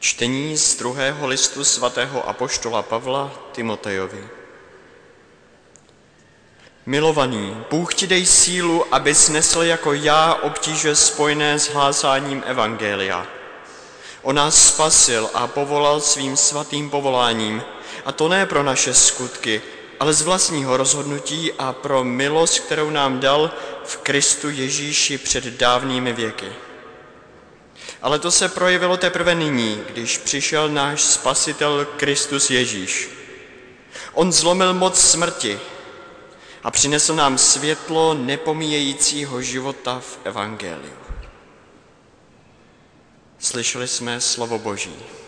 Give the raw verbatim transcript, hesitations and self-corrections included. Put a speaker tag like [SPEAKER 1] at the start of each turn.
[SPEAKER 1] Čtení z druhého listu svatého apoštola Pavla Timotejovi. Milovaný, Bůh ti dej sílu, abys nesl jako já obtíže spojené s hlásáním evangelia. On nás spasil a povolal svým svatým povoláním, a to ne pro naše skutky, ale z vlastního rozhodnutí a pro milost, kterou nám dal v Kristu Ježíši před dávnými věky. Ale to se projevilo teprve nyní, když přišel náš Spasitel Kristus Ježíš. On zlomil moc smrti a přinesl nám světlo nepomíjejícího života v evangeliu. Slyšeli jsme slovo Boží.